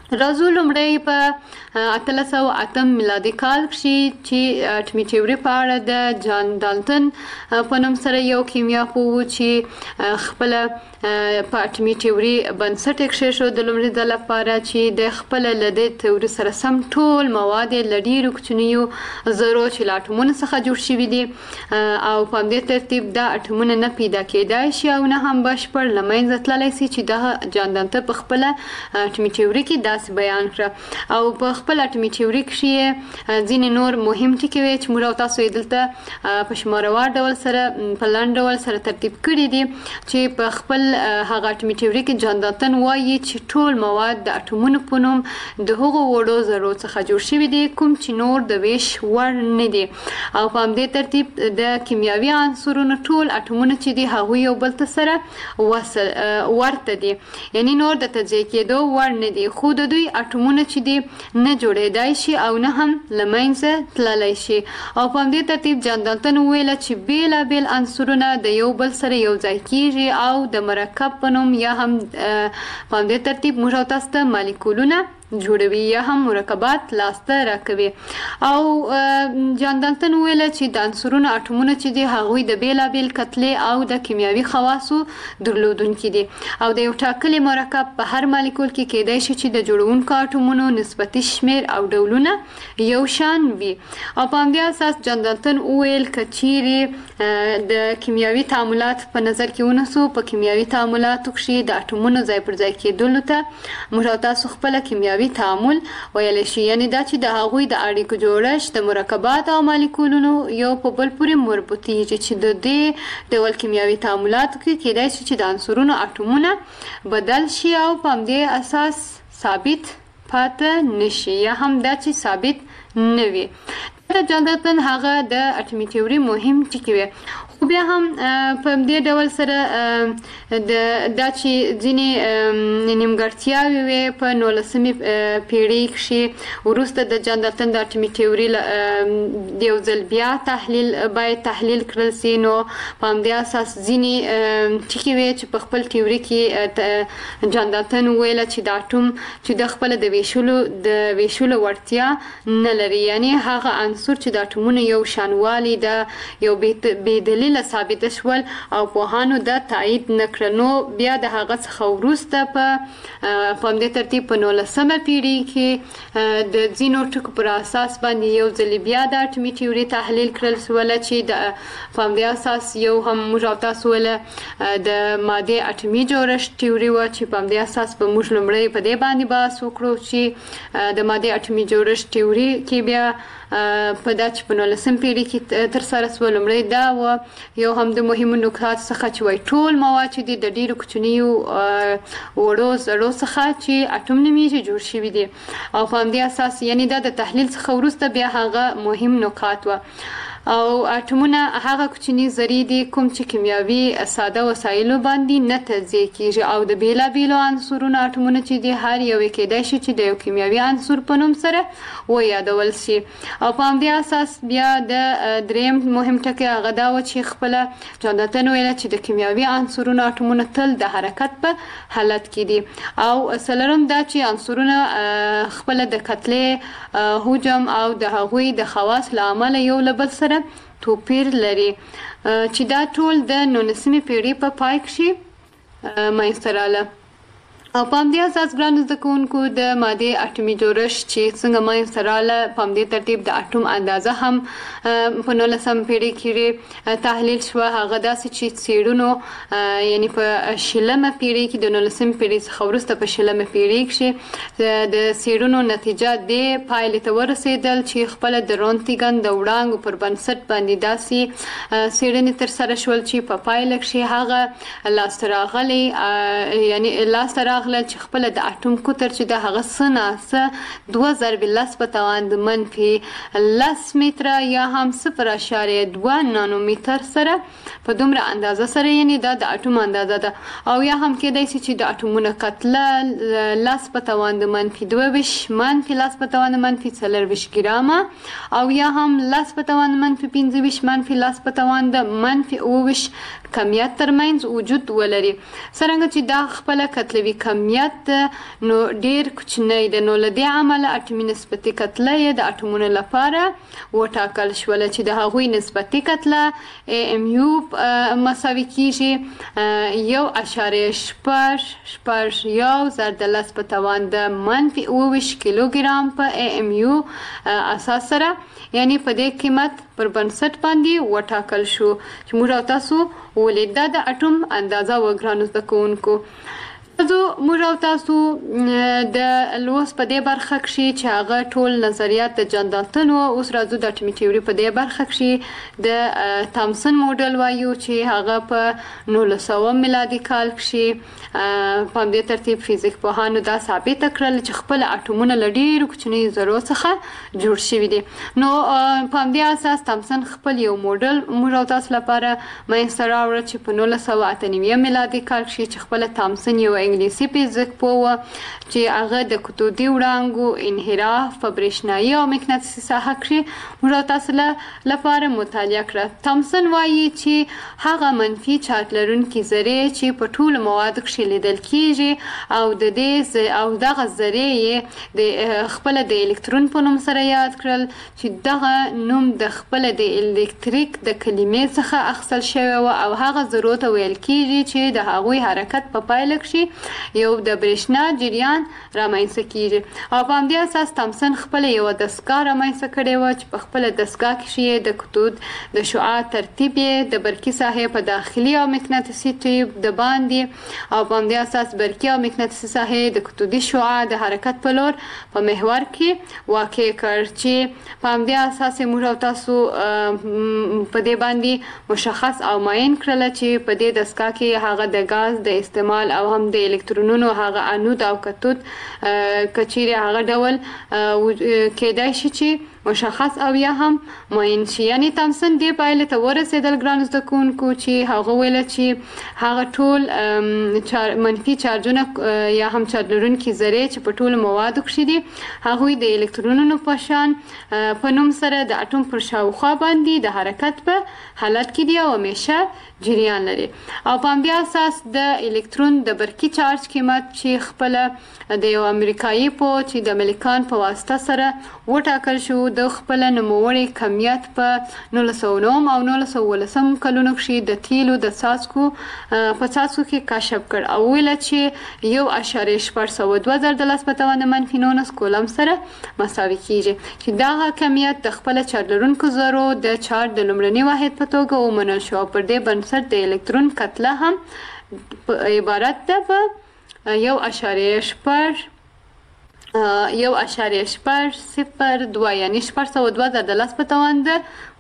رازو لومړی په 1808 میلادي کال کې چې اټومي تیوري په اړه د جان ډالټن په نوم سره یو کیمیا پوه چې خپل په اټومي تیوري بنسټ ایښود د لومړي ځل لپاره چې د خپل لدې تیوري سره سم ټول مواد لډیرو کوچنیو ذرو چې له اټومونو څخه جوړ شوي دي او په همدې ترتیب دا اټومونه نه پیدا کېدای شي او نه هم بشپړ له منځه تللی شي چې د جان ډالټن په خپله اټومي تیوري کې بیان کړه او په خپل اټومي تیوري کې ځینې نور مهم ټکي وي چې موږ او تاسو یې دلته په شماروار ډول سره په لاندې ډول سره ترتیب کړي دي چې په خپل هغه اټومي تیوري کې جان ډالټن وایي چې ټول مواد د اټومونو په نوم د هغو وړو ذرو څخه جوړ شوي دي کوم چې نور د ویش وړ نه دي او په همدې ترتیب د کیمیاوي عنصرونو ټول اټومونه چې دي هغوی یو بل ته سره ورته دي یعنی نور د تجزیه کېدو وړ نه دي خو د دوی اټومونه چې دي نه جوړېدای شي او نه هم له منځه تللی شي او په همدې ترتیب جان ډالټن وویله چې بېلابېل عنصرونه د یو بل سره یو ځای کېږي او د مرکب په نوم یا هم په همدې ترتیب موږ او تاسو ته مالیکولونه جوړوي یا هم مرکبات لاسته راکوي او جان ډالټن وویل چې د عنصرونو اټومونه چې دي هغوی د بیلابیل کتلې او د کیمیاوي خواصو درلودونکي دي او د یو ټاکلي مرکب په هر مالیکول کې کېدای شي چې د جوړونکو اټومونو نسبتي شمیر او ډولونه یو شان وي او په همدې اساس جان ډالټن وویل که چیرې د کیمیاوي تعاملات په نظر کې ونیسو په کیمیاوي تعاملاتو کې د اټومونو ځای پر ځای کېدلو ته موږ او تاسو خپله کیمیاوي تعامل ویلی شي یعنی دا چې د هغوی د اړیکو جوړښت د مرکبات او مالیکولونو یو په بل پورې مربوطیږي چې د دې ډول کیمیاوي تعاملاتو کې کېدای شي چې د عنصرونو اټومونه بدل شي او په همدې اساس ثابت پاتې نشي یا هم دا چې ثابت نه وي د جان ډالټن هغه د اټومي تیوري مهم ټکي وي خو بیا هم په دې ډول سره دا چې ځینې نیمګړتیاوې وې په 19مې پیړۍ کښې وروسته د جان ډالټن د اټومي تیوري یو ځل بیا باید تحلیل کړل سي نو په همدې اساس ځینې ټکي وې چې په خپل تیوري کې جان ډالټن وویله چې د اټوم چې د خپله د ویشلو وړتیا نه لري یعنی هغه عنصر چې د اټومونو یو شانوالي د یو بېدلیل ثابت شول او پوهانو دا تایید نکړه نو بیا د هغه څخه وروسته په همدې ترتیب په 19مه پیړۍ کې د ځینو ټکو پر اساس باندې یو ځل بیا د اټومي تیوري تحلیل کړل سوله چې په همدې اساس یو هم موږ او تاسو ویله د مادې اټومي جوړښت تیوري وه چې په همدې اساس به موږ لومړی په دې باندې بحث وکړو چې د مادې اټومي جوړښت تیوري کې بیا په دا چې په 19مه پیړۍ کې ترسره سوه لومړی دا وه یو هم د مهمو نکاتو څخه چې وایي ټول مواد چې دي د ډېرو کوچنیو وړو ذرو څخه چې اټوم نومیږي جوړ شوي دي او په همدې اساس یعنی دا د تحلیل څخه وروسته بیا هغه مهم نکات وه او اټومونه هغه کوچني ذرې دي کوم چې کیمیاوي ساده وسایلو باندې نه تجزیه کیږي او د بیلابیلو عنصرونو اټومونه چې دي هر یو کېدای شي چې د یو کیمیاوي عنصر په نوم سره ویادول شي او په همدې اساس بیا د دریم مهم ټکی هغه دا و چې خپله جان ډالټن ویله چې د کیمیاوي عنصرونو اټومونه تل د حرکت په حالت کې دي او څلورم دا چې عنصرونه خپله د کتلې حجم او د هغوی د خواص له امله یو له بل سره توپیر لري چې دا ټول د 19مې پیړۍ په پای کښې منځته راغله او په همدې اساس ګرانو زده کوونکو د مادې اټومي جوړښت چې څنګه منځته راغله په همدې ترتیب د اټوم اندازه هم په 19مه پیړۍ کې تحلیل شوه هغه داسې چې څېړنو یعنی په 20مه پیړۍ کې د 19مې پیړۍ څخه وروسته په 20مه پیړۍ کښې د څېړنو نتیجه دې پایلې ته ورسېدل چې خپله د رونټګن د وړانګو پر بنسټ باندې داسې څېړنې ترسره شول چې په پایله کښې هغه لاسته راغلی یعنی لاسته راغله چې خپله د اټوم قطر چې د هغه څه ناڅه 2 ضرب 10 په توان د منفي 10 متره یا هم 0.2 نانومتر سره په دومره اندازه سره یعنی دا د اټوم اندازه ده او یا هم کېدای شي چې د اټومونو کتله 10 په توان د منفي 22 منفي 10 په توان د منفي 24 ګرامه او یا هم 10 په توان د منفي 25 منفي 10 په توان د منفي 28 کمیت ترمنځ وجود ولري. څرنګه چې دا خپل کتلوي کمیت نو ډیر کوچنی دی، نو له دې امله اټومي نسبتي کتله یې د اټومونو لپاره وټاکل شوله چې د هغوی نسبتي کتله AMU مساوي کیږي 1.6 ضرب د 10 په توان د -29 کیلوګرام په AMU اساس سره، یعنی په دې قیمت پر بنسټ باندې وټاکل شو چې موږ او تاسو ولید د اټوم اندازه وګرانو زده کوونکو. موږ او تاسو د لوست په دې برخه کې چې هغه ټول نظریات د جان دالټن او اوس راځو د اټومي تیوري په دې برخه کې د تامسن موډل وایو چې هغه په 1900 میلادي کال کې په دې ترتیب فزیک پوهانو دا ثابت کړل چې خپل اټومونه له ډېرو کوچنیو ذرو څخه جوړ شوي دي. نو په دې اساس تامسن خپل یو موډل موږ او تاسو لپاره منځته راوړ چې په 1998 میلادي کال کې چې خپل تامسن یو انګلیسي فزیک پوه چې هغه د کتودي وړانګو انحراف په برېښنایي او مقناطیسي ساحه کې موږ تاسو لپاره مطالعه کړه. تامسن وایي چې هغه منفي چارج لرونکي ذرې چې په ټولو موادو کې لیدل کیږي او د دې او دغه ذرې د خپل د الکترون په نوم سره یاد کړل چې دغه نوم د خپل د الکتریک د کلمې څخه اخیستل شوی او هغه ذرو ته ویل کیږي چې د هغوی حرکت په پایله کې یو د برېښنا جریان رامنځته کیږي. او په همدې اساس تامسن خپل یو دستګاه رامنځته کړې وه چې په خپله دستګاه کې د کتود د شعاع ترتیب د برقي ساحې په داخلي او مقناطیسي ټیوب د باندې او په همدې اساس برقي او مقناطیسي ساحې د کتودي شعاع د حرکت په لور په محور کې واقع کړ چې په همدې اساس موږ او تاسو په دې باندې مشخص او معین کړل چې په دې دستګاه کې هغه د غاز د استعمال او هم د الکترونونو هغه انود او کتود کچيري هغه ډول کېدای شي چې مشخص او یا هم معین شي. یعنی تامسن دې پایله ته ورسېدل ګرانو زده کوونکو چې هغه ویل چې هغه ټول منفي چارجونه یا هم چارج لرونکي ذرې چې په ټولو موادو کې دي هغوی د الکترونونو په شان په نوم سره د اټوم پر شاوخوا باندې د حرکت په حالت کې دي او همیشه جریان لري. او په همدې اساس د الکترون د برقي چارج قیمت چې خپل د یو امریکایي پوه چې د ملیکان په واسطه سره وټاکل شو د خپل نوموړي کمیت په 1909 او 1913 کلونو کې د تیلو د څاڅکو په څاڅکو کې کشف کړ او ویل چې 1.4 ضرب د 10 په توان -19 کولم سره مساوي کیږي چې دا کمیت د خپل چارج لرونکو ذرو د چارج د لومړني واحد په توګه ومنل شو. پر دې بنسټ د الکترون کتله هم عبارت ده په 1.6 1.002 یعنی 602 ضرب د 10 په توان د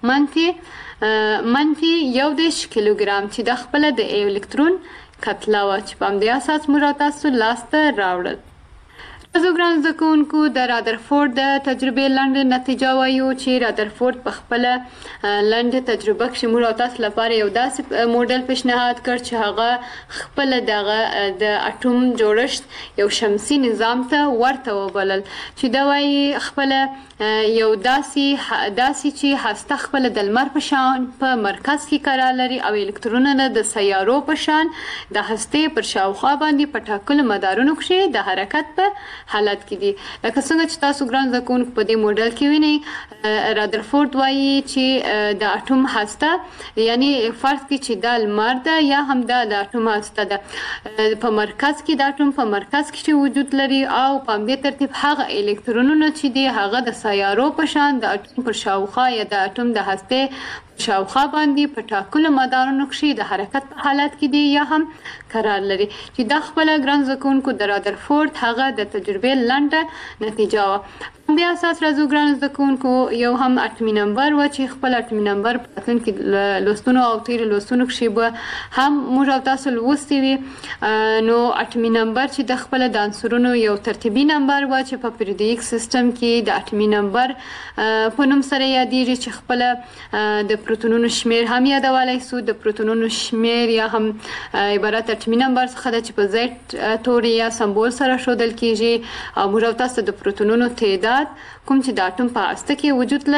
منفي 1 کیلوګرام چې د خپل د الکترون کتله و چې په همدې اساس موږ تاسو لاسته راوړل. تاسو ګران زده کوونکو د رادرفورد د تجربې لنډه نتیجه وایو چې رادرفورد په خپل لنډه تجربه کې موږ تاسو لپاره یو داسې موډل پیشنهاد کړ چې هغه خپل دغه د اټوم جوړښت یو شمسي نظام ته ورته وبلل چې دا وایي خپل یو داسې چې هسته خپل د لمر په شان په مرکز کې قرار لري او الکترونونه د سیارو په شان د هستې پر شاوخوا باندې په ټاکلو مدارونو کې د حرکت په حالت کې دي. لکه څنګه چې تاسو ګران زده کوونکو په دې موډل کې وینئ رادرفورد وایي چې د اټوم هسته یعنی فرض کړئ چې دا لمر ده یا هم دا د اټوم هسته ده په مرکز کې د اټوم په مرکز کې وجود لري او په همدې ترتیب هغه الکترونونه چې دي هغه د سیارو په شان د اټوم پر شاوخوا یا د اټوم د هستې شاوخوا باندې په ټاکلو مدارونو کې د حرکت په حالت کې دي یا هم قرار لري چې د خپل ګران زده کوونکو د رادرفورد هغه د تجربې لنډه نتیجه وه. بیا اساس راځو ګران زده کوونکو یو هم اټومي نمبر و چې خپل اټومي نمبر په راتلونکي لوستونو او تېرو لوستونو کې به هم موږ او تاسو لوستي وي. نو اټومي نمبر چې د خپل د عنصرونو یو ترتیبي نمبر و چې په پیریوډیک سیستم کې د اټومي نمبر په نوم سره یادېږي چې خپل د پروتونونو شمیر هم یادولی سو. د پروتونونو شمیر یا هم عبارت اټومي نمبر څخه ده چې په زیډ توري یا سمبول سره ښودل کیږي او موږ او تاسو د پروتونونو تعداد کوم چې د اټوم په هسته کې وجود لري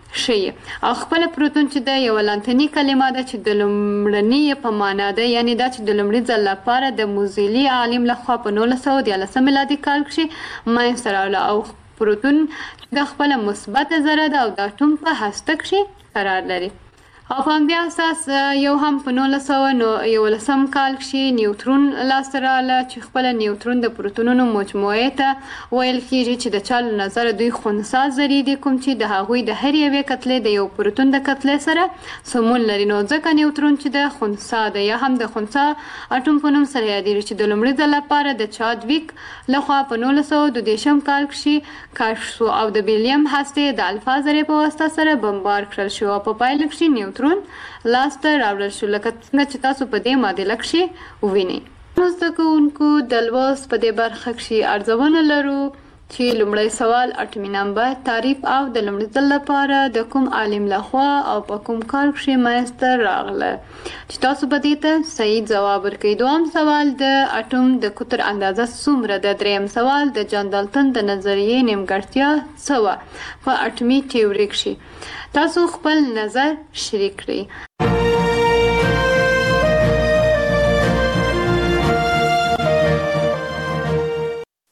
شي او خپل پروتون چې د یو لاتینی کلمه ده چې د لومړني په معنا ده، یعنی دا چې د لومړي ځل لپاره د موزیلي عالم لخوا په 1913 میلادي کال کې منځته راغله او پروتون د خپل مثبت ذره ده او د اټوم په هسته کې قرار لري. او په همدې اساس یو هم په 1911 کال کې نیوترون لاسته راغله چې خپل نیوترون د پروتونونو مجموعې ته ویل کېږي چې د چا له نظره دوی خنثی ذرې دي، کوم چې د هغوی د هر یوې کتلې د یو پروتون د کتلې سره سمون لري. نو ځکه نیوترون چې د خنثی ده یا هم د خنثی اټوم په نوم سره یادېږي چې د لومړي ځل لپاره د چادویک لخوا په 1922 کال کې کشف شو او د بیریم هستې د الفا ذرې په واسطه سره بمبار کړل شو او په پایله کې نیوترون لاسته راوړل شو، لکه څنګه چې تاسو په دې معادله کې ووینئ. زده کوونکو د لوست په دې برخه کې ارزونه لرو چې لومړی سوال اټومي نمبر تعریف او د لومړي ځل لپاره د کوم عالم لخوا او په کوم کال کې منځته راغله چې تاسو به دې ته صحیح ځواب ورکړئ. دویم سوال د اټوم د قطر اندازه څومره ده. دریم سوال د جان دالټن د نظریې نیمګړتیا څه وه په اټومي تیوري کې. تاسو خپل نظر شریک کړئ.